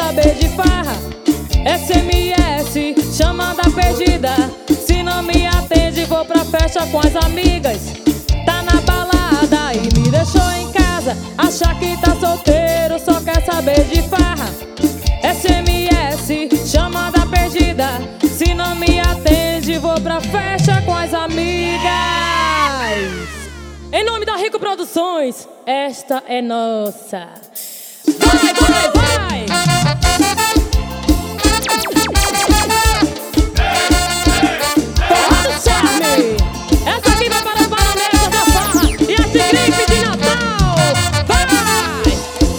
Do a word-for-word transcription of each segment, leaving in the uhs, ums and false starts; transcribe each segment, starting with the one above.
saber de farra. S M S, chama da perdida. Se não me atende, vou pra festa com as amigas. Tá na balada e me deixou em casa. Acha que tá solteiro, só quer saber de farra. S M S, chama da perdida. Se não me atende, vou pra festa com as amigas. Em nome da Rico Produções, esta é nossa. Vai, vai, vai! Forró do Charme! Essa aqui vai para os baroneiros da farra e a gripe de Natal! Vai!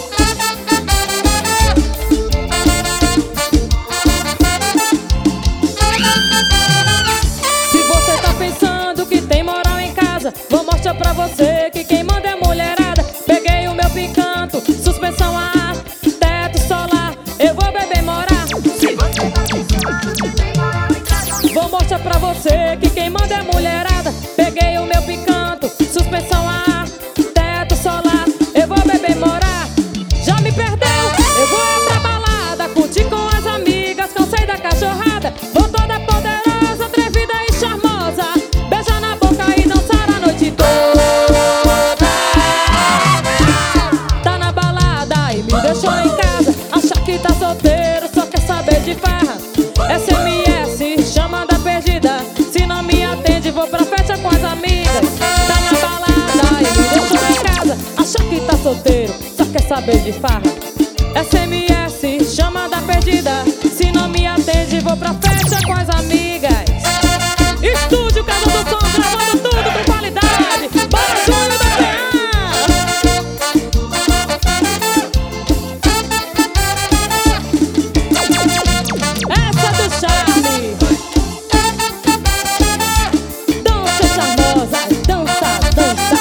Se você tá pensando que tem moral em casa, vou mostrar pra você que quem manda é mulherada. Peguei o meu picanto, suspensão a ar, teto solar, eu vou beber morar. Se você tá pensando que tem moral em casa, vou mostrar pra você que quem manda é mulherada. Peguei o meu picanto, suspensão a ar, teto solar, eu vou beber morar. Já me perdeu? Eu vou é pra balada, curtir com as amigas, cansei da cachorrada. Vou toda poderosa, atrevida e charmosa, beijar na boca e dançar a noite toda. Tá na balada e me deixou em casa. Acha que tá solteiro, só quer saber de farra. S M S, chama da perdida. Se não me atende, vou pra festa com as amigas. Tá na balada e me deixou em casa. Acha que tá solteiro, só quer saber de farra. S M S, chama da perdida. Se não me atende, vou pra festa com as amigas. Estúdio Casa do Som, gravando tudo com qualidade. Bora, Júnior da P A! Essa é do Charme. Dança charmosa, dança, dança.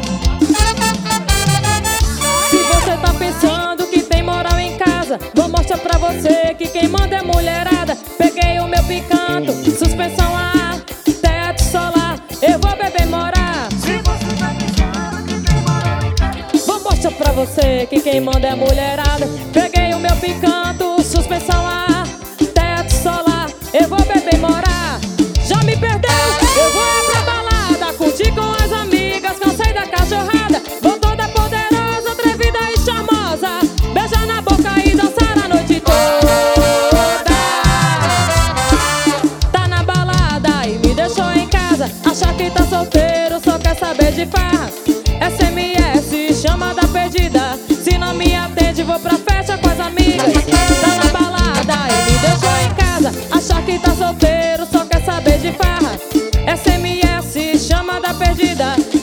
Se você tá pensando que tem moral em casa, vou mostrar pra você que quem manda é mulherada. Peguei o meu picanto, suspensão a ar, teto solar, eu vou beber morar. Se você tá pensando que tem moral em casa, vou mostrar pra você que quem manda é mulherada. Peguei o meu picanto, suspensão a ar, teto solar, eu vou beber morar. Já me perdeu? Eu vou é pra balada, curtir com as amigas, cansei da cachorrada. Vou toda poderosa, atrevida e charmosa, beijar na boca e dançar a noite toda. Tá na balada e me deixou em casa. Acha que tá solteiro, só quer saber de farra. S M S, chama da perdida. Se não me atende, vou pra festa com as amigas. Tá na balada e me deixou em casa. Acha que tá solteiro, só quer saber de farra. S M S, chama da perdida.